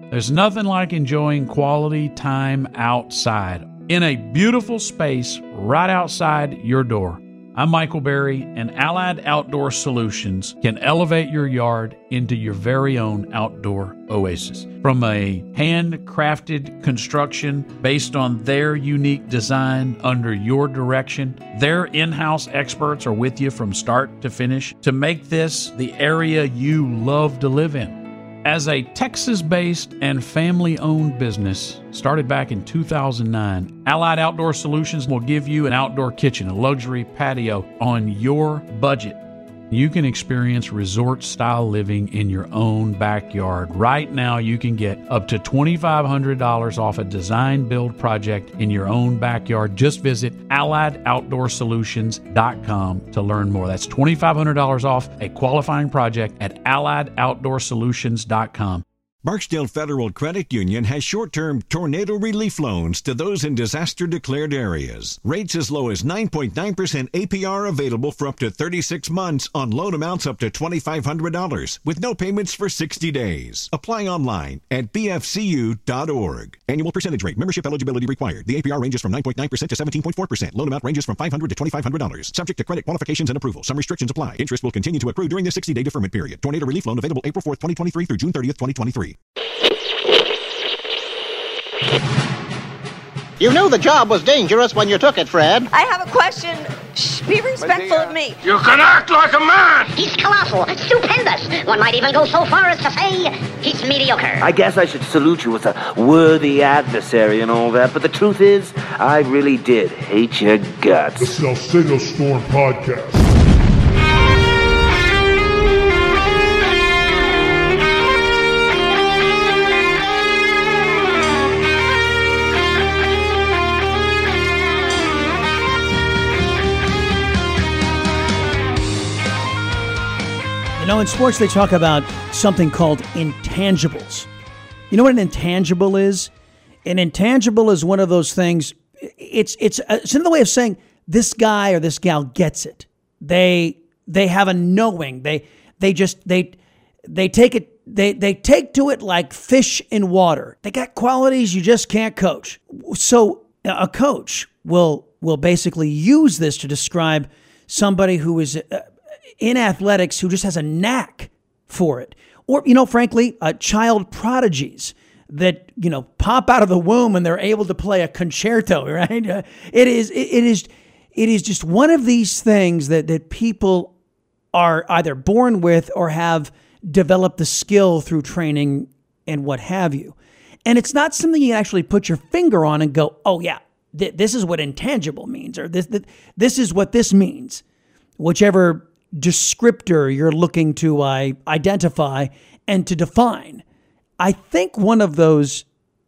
There's nothing like enjoying quality time outside in a beautiful space right outside your door. I'm Michael Berry, and Allied Outdoor Solutions can elevate your yard into your very own outdoor oasis. From a handcrafted construction based on their unique design under your direction, their in-house experts are with you from start to finish to make this the area you love to live in. As a Texas-based and family-owned business started back in 2009, Allied Outdoor Solutions will give you an outdoor kitchen, a luxury patio on your budget. You can experience resort-style living in your own backyard. Right now, you can get up to $2,500 off a design-build project in your own backyard. Just visit AlliedOutdoorSolutions.com to learn more. That's $2,500 off a qualifying project at AlliedOutdoorSolutions.com. Barksdale Federal Credit Union has short-term tornado relief loans to those in disaster-declared areas. Rates as low as 9.9% APR available for up to 36 months on loan amounts up to $2,500 with no payments for 60 days. Apply online at bfcu.org. Annual percentage rate. Membership eligibility required. The APR ranges from 9.9% to 17.4%. Loan amount ranges from $500 to $2,500. Subject to credit qualifications and approval. Some restrictions apply. Interest will continue to accrue during the 60-day deferment period. Tornado relief loan available April 4th, 2023 through June 30th, 2023. You knew the job was dangerous when you took it, Fred. I have a question. Shh, be respectful of me. You can act like a man! He's colossal, stupendous. One might even go so far as to say he's mediocre. I guess I should salute you as a worthy adversary and all that, but the truth is, I really did hate your guts. The Salcedo Storm Podcast. You know, in sports, they talk about something called intangibles. You know what an intangible is? An intangible is one of those things. It's another way of saying this guy or this gal gets it. They have a knowing. They take to it like fish in water. They got qualities you just can't coach. So a coach will basically use this to describe somebody who is in athletics who just has a knack for it. Or, frankly, child prodigies that, pop out of the womb and they're able to play a concerto, right? It is just one of these things that people are either born with or have developed the skill through training and what have you. And it's not something you can actually put your finger on and go, oh yeah, this is what intangible means, or this is what this means. Whichever descriptor you're looking to identify and to define. I think one of those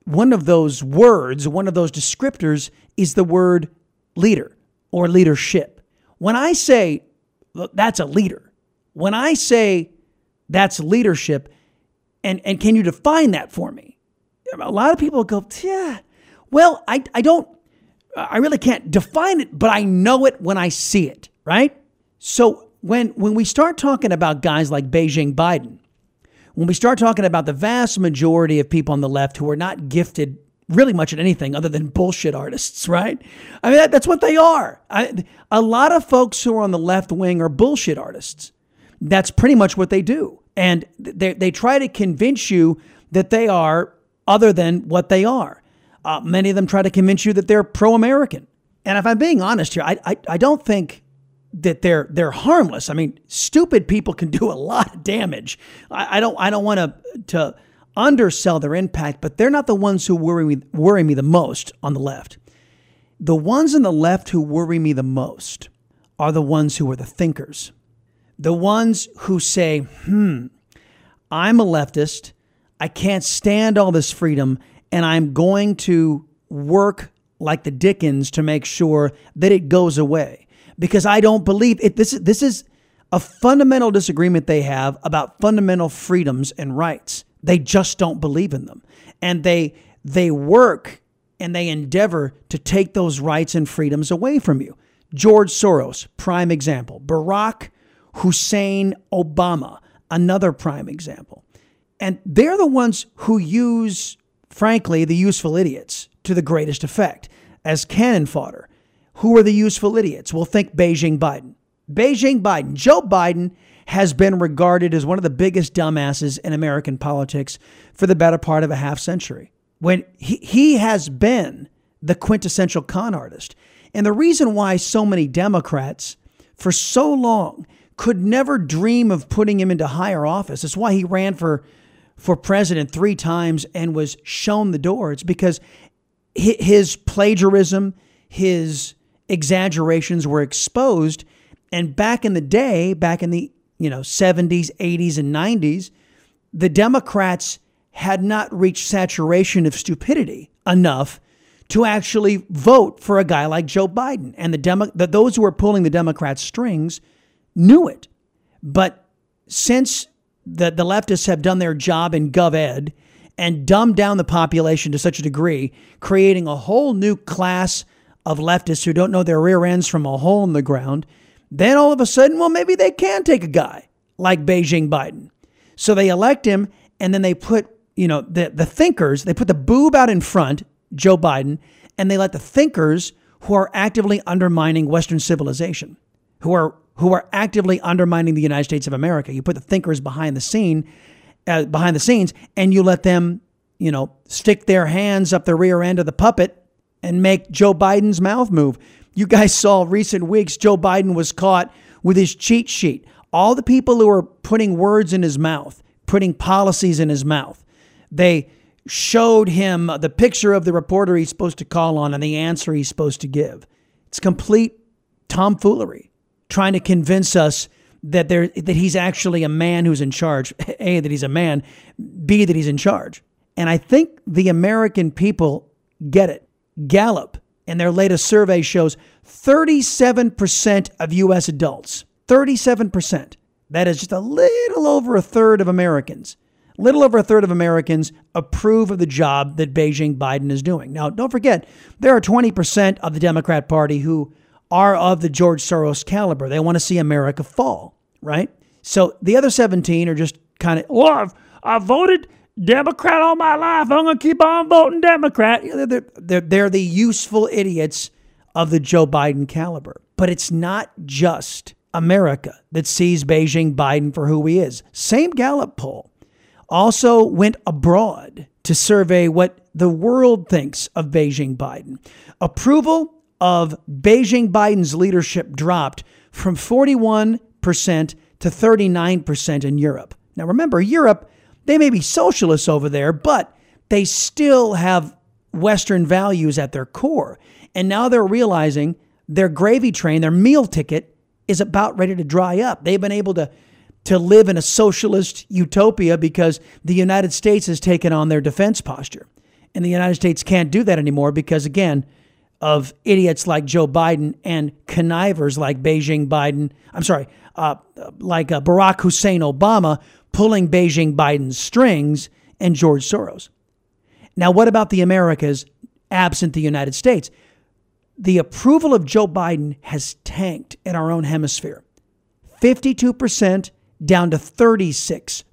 words, one of those descriptors is the word leader or leadership. When I say that's a leader, when I say that's leadership, and can you define that for me? A lot of people go, yeah, well, I really can't define it, but I know it when I see it, right? So when we start talking about guys like Beijing Biden, when we start talking about the vast majority of people on the left who are not gifted really much at anything other than bullshit artists, right? I mean, that's what they are. A lot of folks who are on the left wing are bullshit artists. That's pretty much what they do. And they try to convince you that they are other than what they are. Many of them try to convince you that they're pro-American. And if I'm being honest here, I don't think that they're harmless. I mean, stupid people can do a lot of damage. I don't want to undersell their impact, but they're not the ones who worry me the most on the left. The ones on the left who worry me the most are the ones who are the thinkers. The ones who say, I'm a leftist, I can't stand all this freedom, and I'm going to work like the Dickens to make sure that it goes away. Because I don't believe it. This is a fundamental disagreement they have about fundamental freedoms and rights. They just don't believe in them. And they work and they endeavor to take those rights and freedoms away from you. George Soros, prime example. Barack Hussein Obama, another prime example. And they're the ones who use, frankly, the useful idiots to the greatest effect as cannon fodder. Who are the useful idiots? Well, think Beijing Biden. Beijing Biden. Joe Biden has been regarded as one of the biggest dumbasses in American politics for the better part of a half century. When he has been the quintessential con artist. And the reason why so many Democrats for so long could never dream of putting him into higher office. That's why he ran for president 3 times and was shown the door. It's because his plagiarism, his exaggerations were exposed. And back in the day, back in the 70s, 80s, and 90s, the Democrats had not reached saturation of stupidity enough to actually vote for a guy like Joe Biden. And those who were pulling the Democrats' strings knew it. But since the leftists have done their job in GovEd and dumbed down the population to such a degree, creating a whole new class of leftists who don't know their rear ends from a hole in the ground, then all of a sudden, well, maybe they can take a guy like Beijing Biden. So they elect him, and then they put, the thinkers, they put the boob out in front, Joe Biden, and they let the thinkers who are actively undermining Western civilization, who are actively undermining the United States of America. You put the thinkers behind the scenes, and you let them, stick their hands up the rear end of the puppet and make Joe Biden's mouth move. You guys saw recent weeks, Joe Biden was caught with his cheat sheet. All the people who are putting words in his mouth, putting policies in his mouth, they showed him the picture of the reporter he's supposed to call on and the answer he's supposed to give. It's complete tomfoolery, trying to convince us that he's actually a man who's in charge. A, that he's a man. B, that he's in charge. And I think the American people get it. Gallup, in their latest survey, shows 37% of U.S. adults, 37%, that is just a little over a third of Americans, approve of the job that Beijing Biden is doing. Now, don't forget, there are 20% of the Democrat Party who are of the George Soros caliber. They want to see America fall, right? So the other 17 are just kind of, I've voted Democrat all my life. I'm going to keep on voting Democrat. They're the useful idiots of the Joe Biden caliber. But it's not just America that sees Beijing Biden for who he is. Same Gallup poll also went abroad to survey what the world thinks of Beijing Biden. Approval of Beijing Biden's leadership dropped from 41% to 39% in Europe. Now remember, Europe, they may be socialists over there, but they still have Western values at their core. And now they're realizing their gravy train, their meal ticket, is about ready to dry up. They've been able to live in a socialist utopia because the United States has taken on their defense posture. And the United States can't do that anymore because, again, of idiots like Joe Biden and connivers like Barack Hussein Obama pulling Beijing Biden's strings and George Soros. Now, what about the Americas absent the United States? The approval of Joe Biden has tanked in our own hemisphere. 52% down to 36%.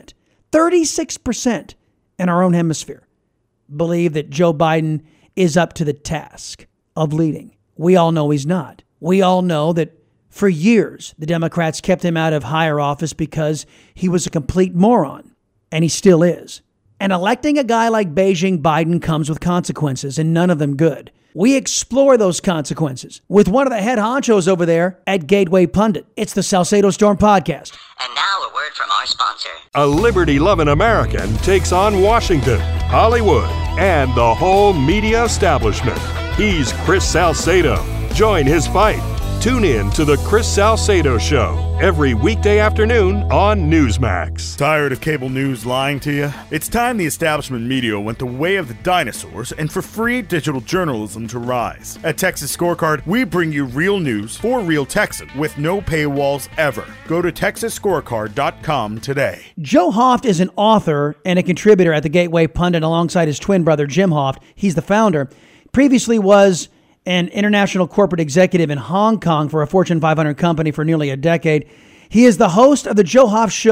36% in our own hemisphere believe that Joe Biden is up to the task of leading. We all know he's not. We all know that for years, the Democrats kept him out of higher office because he was a complete moron, and he still is. And electing a guy like Beijing Biden comes with consequences, and none of them good. We explore those consequences with one of the head honchos over there at Gateway Pundit. It's the Salcedo Storm Podcast. And now a word from our sponsor. A liberty-loving American takes on Washington, Hollywood, and the whole media establishment. He's Chris Salcedo. Join his fight. Tune in to The Chris Salcedo Show every weekday afternoon on Newsmax. Tired of cable news lying to you? It's time the establishment media went the way of the dinosaurs and for free digital journalism to rise. At Texas Scorecard, we bring you real news for real Texans with no paywalls ever. Go to TexasScorecard.com today. Joe Hoft is an author and a contributor at the Gateway Pundit alongside his twin brother, Jim Hoft. He's the founder. Previously was an international corporate executive in Hong Kong for a Fortune 500 company for nearly a decade. He is the host of the Joe Hoft Show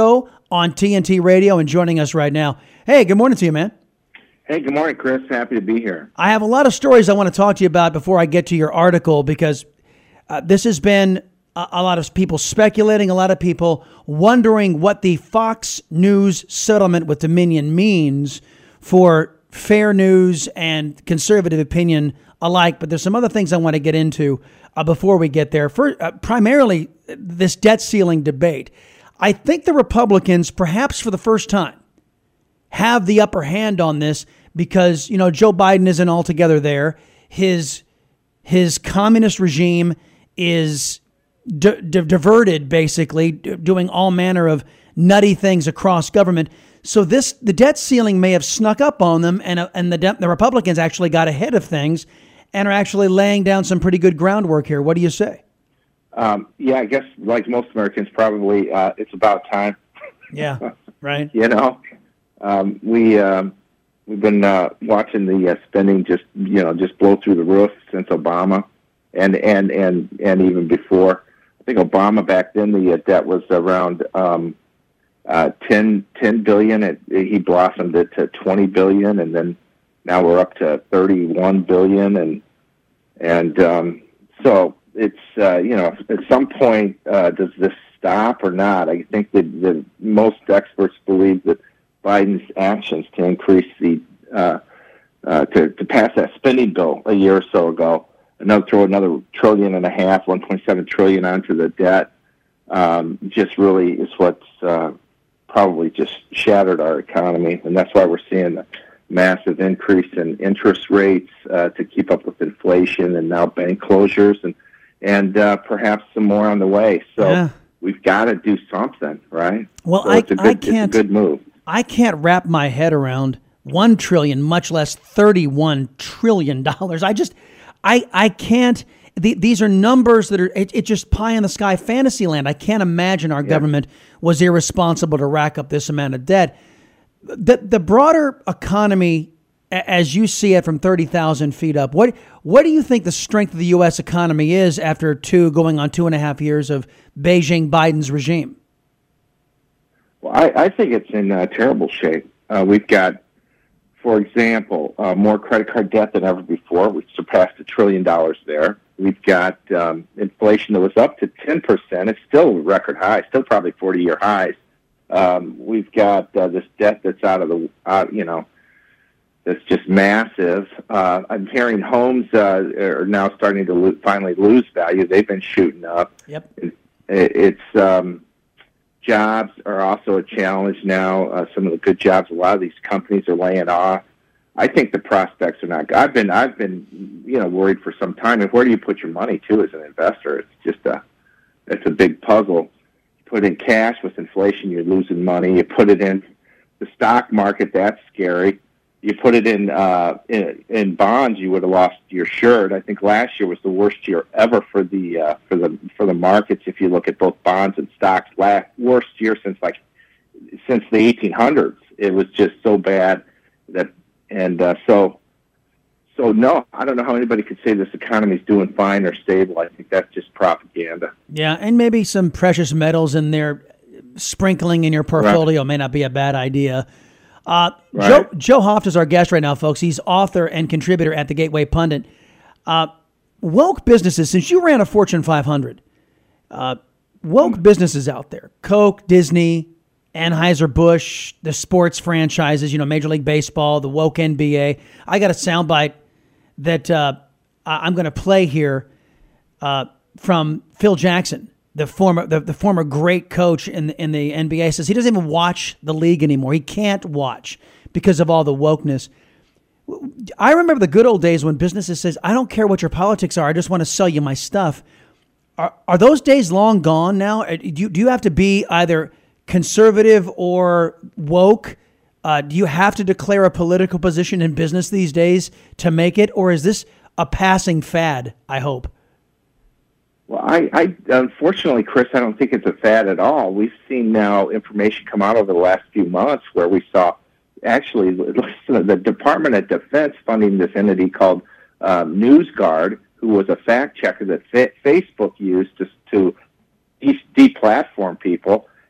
on TNT Radio and joining us right now. Hey, good morning to you, man. Hey, good morning, Chris. Happy to be here. I have a lot of stories I want to talk to you about before I get to your article, because this has been a lot of people speculating, a lot of people wondering what the Fox News settlement with Dominion means for fair news and conservative opinion alike. But there's some other things I want to get into before we get there. Primarily, this debt ceiling debate. I think the Republicans, perhaps for the first time, have the upper hand on this because, Joe Biden isn't altogether there. His communist regime is diverted, basically, doing all manner of nutty things across government. So the debt ceiling may have snuck up on them, and the Republicans actually got ahead of things and are actually laying down some pretty good groundwork here. What do you say? I guess like most Americans, probably it's about time. Yeah, right. We've been watching the spending just blow through the roof since Obama, and even before. I think Obama back then the debt was around 10 billion. He blossomed it to 20 billion, and then now we're up to 31 billion, and so it's at some point does this stop or not? I think that most experts believe that Biden's actions to increase the to pass that spending bill a year or so ago, throw another $1.5 trillion, 1.7 trillion onto the debt, just really is what's probably just shattered our economy, and that's why we're seeing a massive increase in interest rates to keep up with inflation, and now bank closures, and perhaps some more on the way. So we've got to do something, right? Well, so it's a good move. I can't wrap my head around $1 trillion, much less $31 trillion. I can't. These are numbers that are it's just pie in the sky fantasy land. I can't imagine our government was irresponsible to rack up this amount of debt. The broader economy, as you see it from 30,000 feet up, what do you think the strength of the U.S. economy is after going on 2.5 years of Beijing Biden's regime? Well, I think it's in terrible shape. We've got, for example, more credit card debt than ever before. We've surpassed $1 trillion there. We've got inflation that was up to 10%. It's still a record high, still probably 40-year highs. We've got this debt that's that's just massive. I'm hearing homes are now starting to finally lose value. They've been shooting up. Yep. It's jobs are also a challenge now. Some of the good jobs, a lot of these companies are laying off. I think the prospects are not good. I've been worried for some time. And where do you put your money too as an investor? It's a big puzzle. You put in cash with inflation, you're losing money. You put it in the stock market, that's scary. You put it in bonds, you would have lost your shirt. I think last year was the worst year ever for the markets. If you look at both bonds and stocks, worst year since the 1800s. It was just so bad that, so no, I don't know how anybody could say this economy is doing fine or stable. I think that's just propaganda. Yeah, and maybe some precious metals in there sprinkling in your portfolio may not be a bad idea. Right. Joe Hoft is our guest right now, folks. He's author and contributor at the Gateway Pundit. Woke businesses, since you ran a Fortune 500, woke businesses out there, Coke, Disney, Anheuser-Busch, the sports franchises, Major League Baseball, the woke NBA. I got a soundbite that I'm going to play here from Phil Jackson, the former great coach in the NBA. Says he doesn't even watch the league anymore. He can't watch because of all the wokeness. I remember the good old days when businesses says, I don't care what your politics are. I just want to sell you my stuff. Are those days long gone now? Do you have to be either conservative or woke? Do you have to declare a political position in business these days to make it? Or is this a passing fad, I hope? Well, I unfortunately, Chris, I don't think it's a fad at all. We've seen now information come out over the last few months where we saw actually the Department of Defense funding this entity called NewsGuard, who was a fact checker that Facebook used to deplatform people.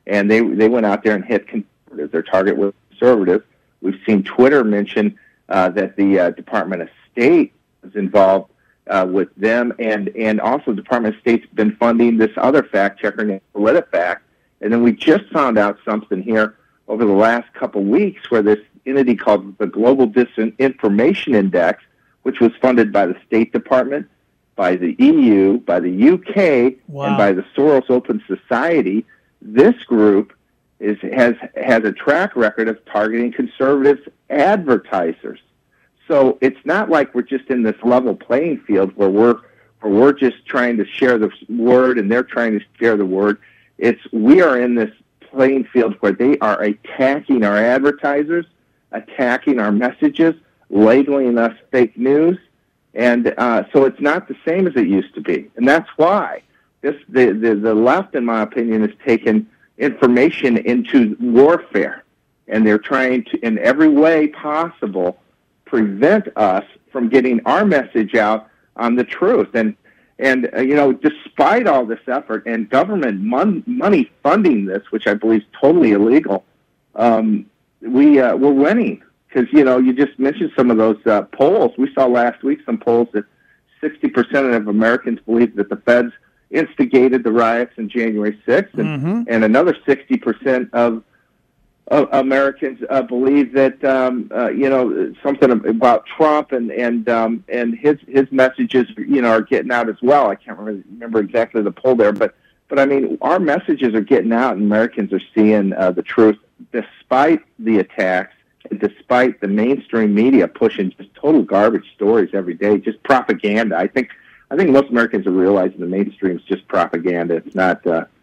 and they went out there and hit conservatives. Their target was conservatives. We've seen Twitter mention that the Department of State was involved with them, and also the Department of State's been funding this other fact checker named PolitiFact. And then we just found out something here over the last couple weeks where this entity called the Global Disinformation Index, which was funded by the State Department, by the EU, by the UK, and by the Soros Open Society. This group has a track record of targeting conservative advertisers. So it's not like we're just in this level playing field where we're just trying to share the word and they're trying to share the word. We are in this playing field where they are attacking our advertisers, attacking our messages, labeling us fake news, and so it's not the same as it used to be. And that's why the left, in my opinion, has taken information into warfare, and they're trying to, in every way possible, prevent us from getting our message out on the truth. And despite all this effort and government money funding this, which I believe is totally illegal, we're winning. Because, you just mentioned some of those polls. We saw last week some polls that 60% of Americans believe that the feds instigated the riots on January 6th, and another 60% of Americans believe that something about Trump and his messages are getting out as well. I can't remember exactly the poll there, but I mean our messages are getting out, and Americans are seeing the truth despite the attacks and despite the mainstream media pushing just total garbage stories every day, just propaganda. I think most Americans are realizing the mainstream is just propaganda. It's not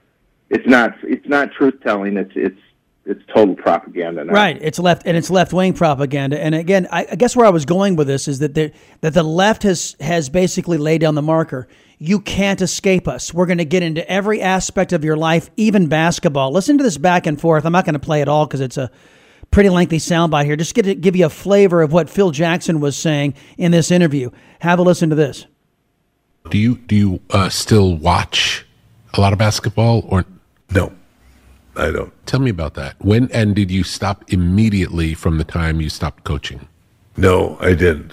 truth telling. It's total propaganda now. Right. It's left-wing propaganda. And again, I guess where I was going with this is that the left has basically laid down the marker. You can't escape us. We're going to get into every aspect of your life, even basketball. Listen to this back and forth. I'm not going to play it all because it's a pretty lengthy soundbite here. Just to give you a flavor of what Phil Jackson was saying in this interview. Have a listen to this. Do you still watch a lot of basketball or no? I don't. Tell me about that. When and did you stop immediately from the time you stopped coaching? No, I didn't.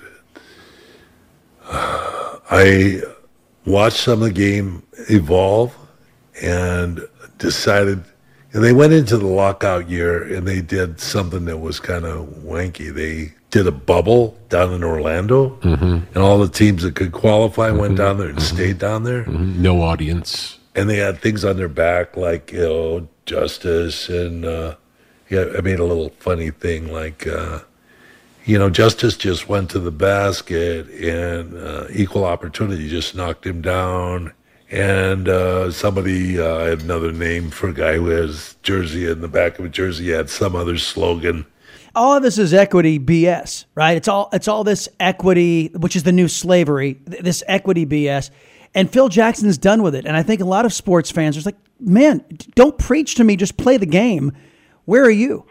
I watched some of the game evolve and decided, and they went into the lockout year and they did something that was kind of wanky. They did a bubble down in Orlando, and all the teams that could qualify went down there and stayed down there. No audience. And they had things on their back like, Justice, and I made a little funny thing like, Justice just went to the basket and Equal Opportunity just knocked him down. And somebody had another name for a guy who has jersey in the back of a jersey, had some other slogan. All of this is equity BS, right? It's all this equity, which is the new slavery, this equity BS. And Phil Jackson's done with it. And I think a lot of sports fans are like, man, don't preach to me, just play the game. Where are you?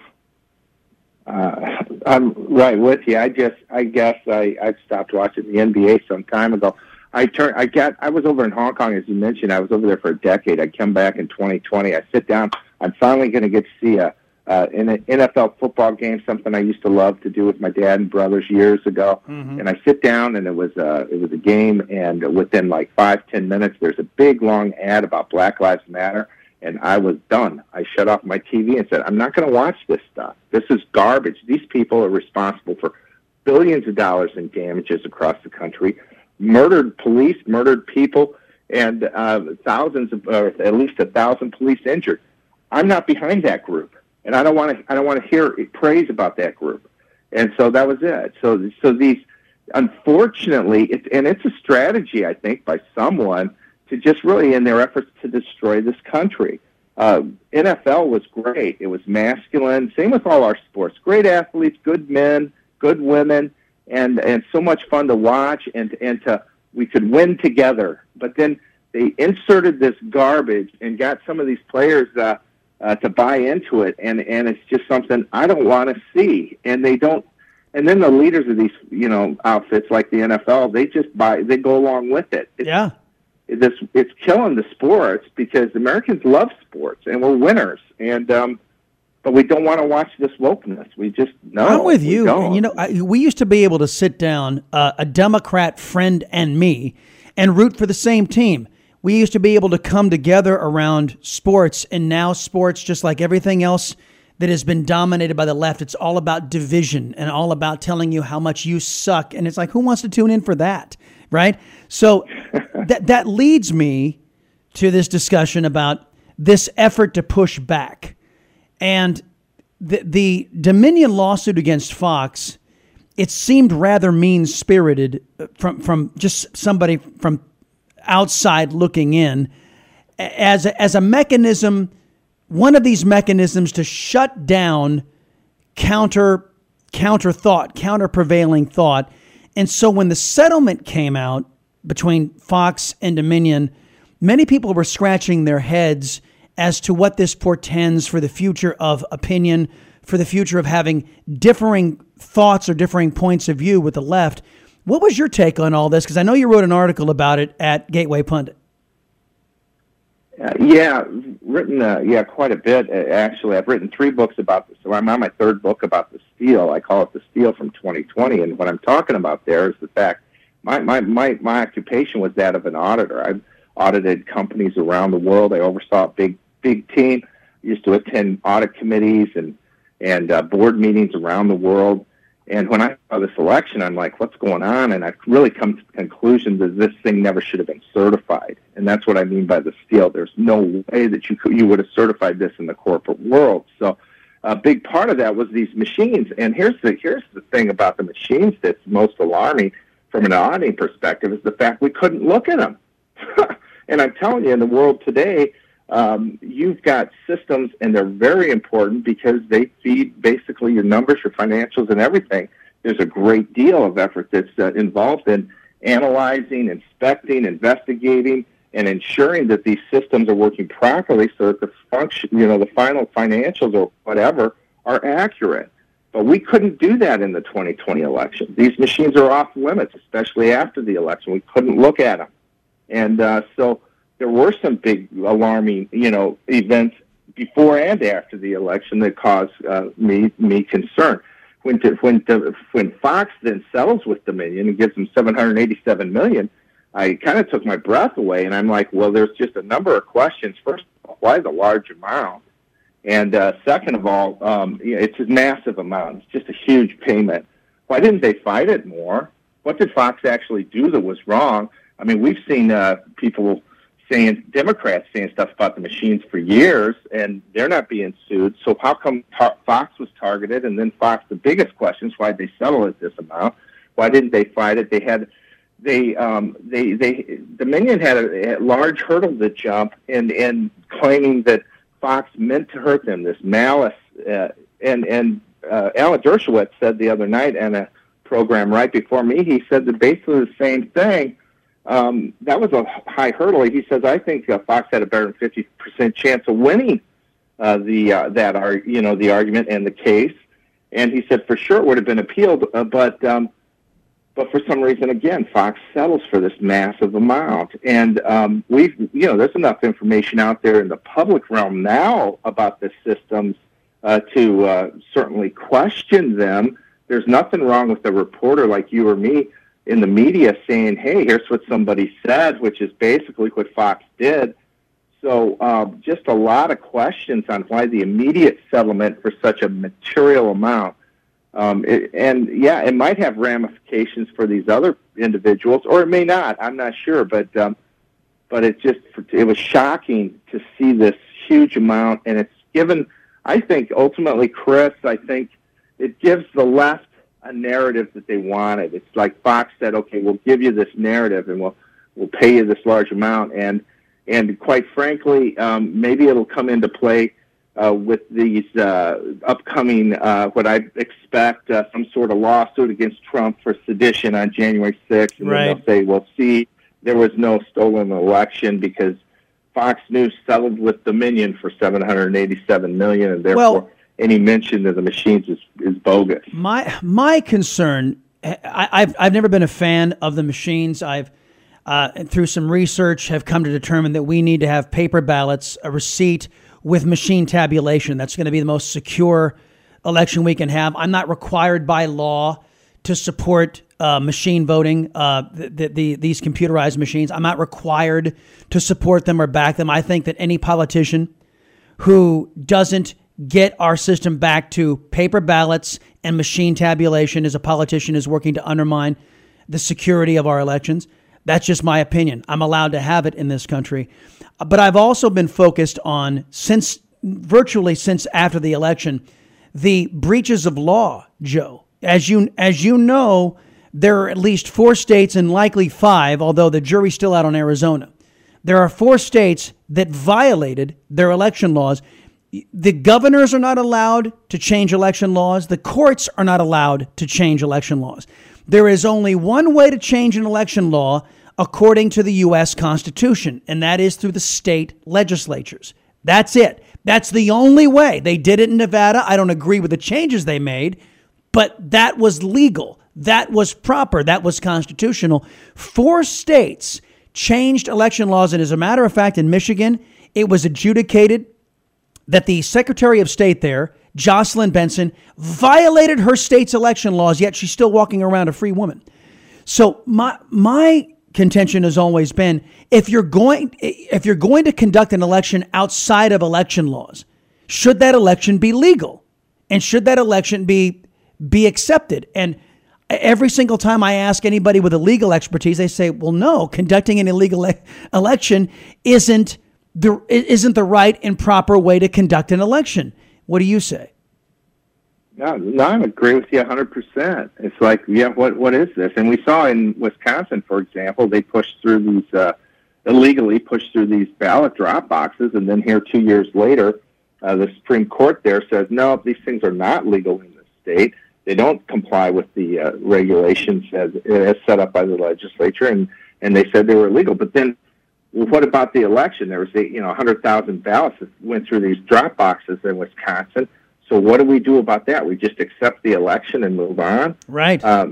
I'm right with you. I guess I stopped watching the NBA some time ago. I was over in Hong Kong, as you mentioned. I was over there for a decade. I come back in 2020. I sit down. I'm finally going to get to see an NFL football game, something I used to love to do with my dad and brothers years ago. And I sit down, and it was a game, and within like 5-10 minutes, there's a big long ad about Black Lives Matter, and I was done. I shut off my TV and said, I'm not going to watch this stuff. This is garbage. These people are responsible for billions of dollars in damages across the country, murdered police, murdered people, and thousands of, or at least 1,000 police injured. I'm not behind that group. And I don't want to hear praise about that group. And so that was it. So these, unfortunately, it's a strategy, I think, by someone to just really, in their efforts to destroy this country. NFL was great. It was masculine. Same with all our sports. Great athletes, good men, good women, and so much fun to watch, and we could win together. But then they inserted this garbage and got some of these players to buy into it, and it's just something I don't want to see. And they don't. And then the leaders of these, outfits like the NFL, they go along with it. it's killing the sports because Americans love sports and we're winners, and but we don't want to watch this wokeness. We just no. I'm with you. And, we used to be able to sit down, a Democrat friend and me, and root for the same team. We used to be able to come together around sports, and now sports, just like everything else that has been dominated by the left, it's all about division and all about telling you how much you suck. And it's like, who wants to tune in for that, right? So that leads me to this discussion about this effort to push back. And the Dominion lawsuit against Fox, it seemed rather mean-spirited from just somebody from outside looking in as a mechanism, one of these mechanisms to shut down counter prevailing thought. And so when the settlement came out between Fox and Dominion, many people were scratching their heads as to what this portends for the future of opinion, for the future of having differing thoughts or differing points of view with the left. What was your take on all this? Because I know you wrote an article about it at Gateway Pundit. Written quite a bit, actually. I've written 3 books about this. So I'm on my 3rd book about the steal. I call it the steal from 2020. And what I'm talking about there is the fact my occupation was that of an auditor. I've audited companies around the world. I oversaw a big team. I used to attend audit committees and board meetings around the world. And when I saw this election, I'm like, what's going on? And I've really come to the conclusion that this thing never should have been certified. And that's what I mean by the steal. There's no way that you would have certified this in the corporate world. So a big part of that was these machines. And here's the thing about the machines that's most alarming from an auditing perspective is the fact we couldn't look at them. And I'm telling you, in the world today, you've got systems, and they're very important because they feed basically your numbers, your financials, and everything. There's a great deal of effort that's involved in analyzing, inspecting, investigating, and ensuring that these systems are working properly so that the final financials or whatever are accurate. But we couldn't do that in the 2020 election. These machines are off limits, especially after the election. We couldn't look at them. And so there were some big alarming, events before and after the election that caused me concern. When Fox then settles with Dominion and gives them $787 million, I kind of took my breath away, and I'm like, well, there's just a number of questions. First of all, why the large amount? And second of all, it's a massive amount. It's just a huge payment. Why didn't they fight it more? What did Fox actually do that was wrong? I mean, we've seen Democrats saying stuff about the machines for years, and they're not being sued. So how come Fox was targeted? And then Fox, the biggest question is why they settle at this amount? Why didn't they fight it? Dominion had a large hurdle to jump in claiming that Fox meant to hurt them. This malice, and Alan Dershowitz said the other night in a program right before me, he said that basically the same thing. That was a high hurdle. He says, I think Fox had a better than 50% chance of winning the argument and the case. And he said for sure it would have been appealed, but for some reason, again, Fox settles for this massive amount. And there's enough information out there in the public realm now about the systems to certainly question them. There's nothing wrong with a reporter like you or me in the media saying, hey, here's what somebody said, which is basically what Fox did. So just a lot of questions on why the immediate settlement for such a material amount. It might have ramifications for these other individuals, or it may not. I'm not sure, but it was shocking to see this huge amount, and it's given, I think, ultimately, Chris, I think it gives the left a narrative that they wanted. It's like Fox said, okay, we'll give you this narrative, and we'll pay you this large amount, and quite frankly, maybe it'll come into play with these upcoming, what I expect, some sort of lawsuit against Trump for sedition on January 6th. And then they'll say, well, see, there was no stolen election because Fox News settled with Dominion for $787 million, and therefore any mention of the machines is bogus. My concern, I've never been a fan of the machines. and through some research, have come to determine that we need to have paper ballots, a receipt with machine tabulation. That's going to be the most secure election we can have. I'm not required by law to support machine voting, these computerized machines. I'm not required to support them or back them. I think that any politician who doesn't get our system back to paper ballots and machine tabulation as a politician is working to undermine the security of our elections. That's just my opinion. I'm allowed to have it in this country. But I've also been focused on, virtually since after the election, the breaches of law, Joe. As you know, there are at least 4 states and likely 5, although the jury's still out on Arizona. There are 4 states that violated their election laws. The governors are not allowed to change election laws. The courts are not allowed to change election laws. There is only one way to change an election law according to the U.S. Constitution, and that is through the state legislatures. That's it. That's the only way. They did it in Nevada. I don't agree with the changes they made, but that was legal. That was proper. That was constitutional. 4 states changed election laws, and as a matter of fact, in Michigan, it was adjudicated that the Secretary of State there, Jocelyn Benson, violated her state's election laws, yet she's still walking around a free woman. So my contention has always been, if you're going to conduct an election outside of election laws, should that election be legal? And should that election be accepted? And every single time I ask anybody with a legal expertise, they say, well, no, conducting an illegal election isn't the right and proper way to conduct an election. What do you say? No, I agree with you 100%. It's like, yeah, what is this? And we saw in Wisconsin, for example, they illegally pushed through these ballot drop boxes, and then here 2 years later, the Supreme Court there says, no, these things are not legal in the state. They don't comply with the regulations as set up by the legislature, and they said they were illegal. But then, well, what about the election? There was 100,000 ballots that went through these drop boxes in Wisconsin. So what do we do about that? We just accept the election and move on? Right. A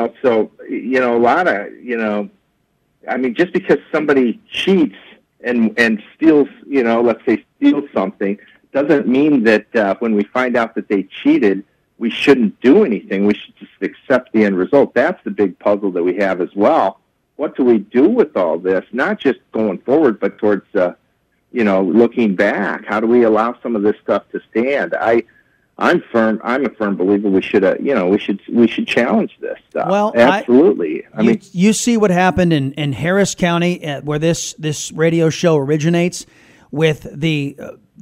lot of, just because somebody cheats and steals, let's say steals something, doesn't mean that when we find out that they cheated, we shouldn't do anything. We should just accept the end result. That's the big puzzle that we have as well. What do we do with all this? Not just going forward, but towards, looking back. How do we allow some of this stuff to stand? I'm a firm believer we should challenge this stuff. Well, absolutely. You see what happened in Harris County, where this radio show originates, with the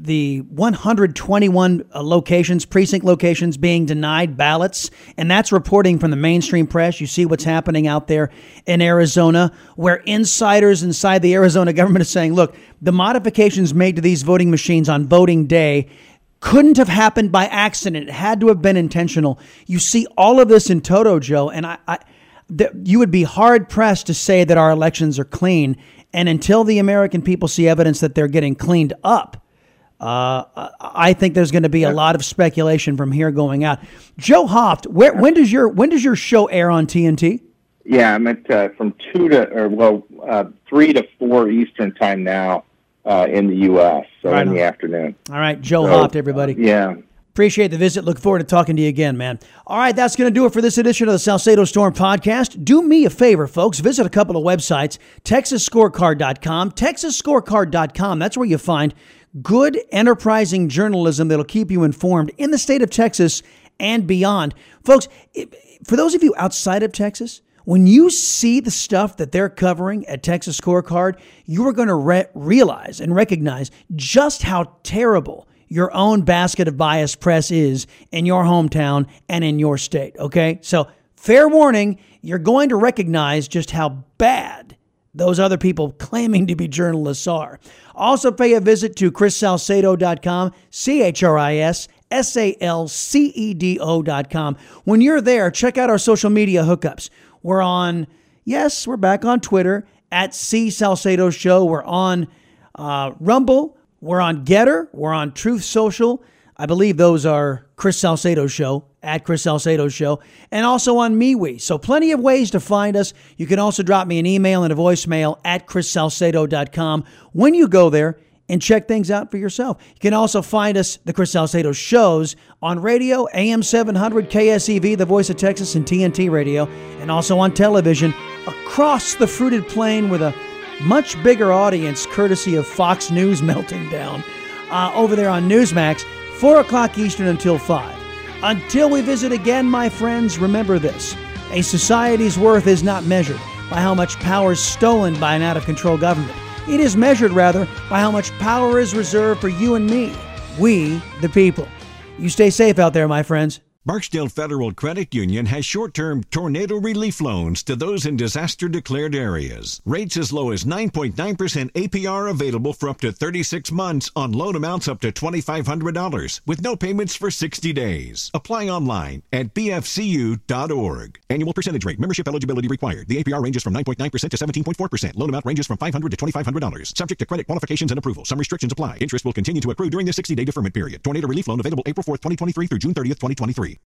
121 precinct locations being denied ballots, and that's reporting from the mainstream press. You see what's happening out there in Arizona, where insiders inside the Arizona government are saying, look, the modifications made to these voting machines on voting day couldn't have happened by accident. It had to have been intentional. You see all of this in toto, Joe, and you would be hard-pressed to say that our elections are clean, and until the American people see evidence that they're getting cleaned up, I think there's going to be a lot of speculation from here going out. Joe Hoft, when does your show air on TNT? Yeah, I'm at from 3 to 4 Eastern time now in the U.S. So right in the afternoon. All right, Joe Hoft, everybody. Yeah. Appreciate the visit. Look forward to talking to you again, man. All right, that's going to do it for this edition of the Salcedo Storm Podcast. Do me a favor, folks. Visit a couple of websites, TexasScorecard.com, TexasScorecard.com. That's where you find good, enterprising journalism that'll keep you informed in the state of Texas and beyond. Folks, for those of you outside of Texas, when you see the stuff that they're covering at Texas Scorecard, you are going to realize and recognize just how terrible your own basket of biased press is in your hometown and in your state, okay? So, fair warning, you're going to recognize just how bad those other people claiming to be journalists are. Also, pay a visit to ChrisSalcedo.com, ChrisSalcedo.com. When you're there, check out our social media hookups. We're back on Twitter, at C Salcedo Show. We're on Rumble. We're on Getter. We're on Truth Social. I believe those are Chris Salcedo Show at Chris Salcedo Show, and also on MeWe. So plenty of ways to find us. You can also drop me an email and a voicemail at chrissalcedo.com when you go there and check things out for yourself. You can also find us, the Chris Salcedo Shows, on radio, AM 700, KSEV, the Voice of Texas, and TNT Radio, and also on television across the fruited plain with a much bigger audience, courtesy of Fox News melting down over there on Newsmax, 4 o'clock Eastern until 5. Until we visit again, my friends, remember this. A society's worth is not measured by how much power is stolen by an out-of-control government. It is measured, rather, by how much power is reserved for you and me, we, the people. You stay safe out there, my friends. Barksdale Federal Credit Union has short-term tornado relief loans to those in disaster-declared areas. Rates as low as 9.9% APR available for up to 36 months on loan amounts up to $2,500 with no payments for 60 days. Apply online at bfcu.org. Annual percentage rate. Membership eligibility required. The APR ranges from 9.9% to 17.4%. Loan amount ranges from $500 to $2,500. Subject to credit qualifications and approval. Some restrictions apply. Interest will continue to accrue during the 60-day deferment period. Tornado relief loan available April 4th, 2023 through June 30th, 2023.